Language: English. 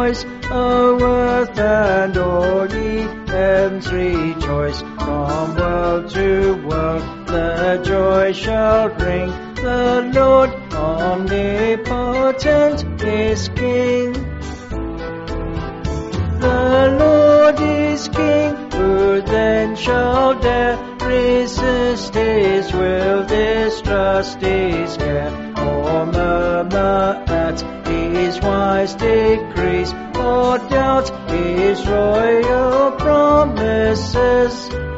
rejoice, O earth and all ye heavens rejoice. From world to world the joy shall ring. The Lord omnipotent is King. The Lord is King, who then shall dare resist His will, distrust His care, or murmur at His wise decrees, or doubt His royal promises?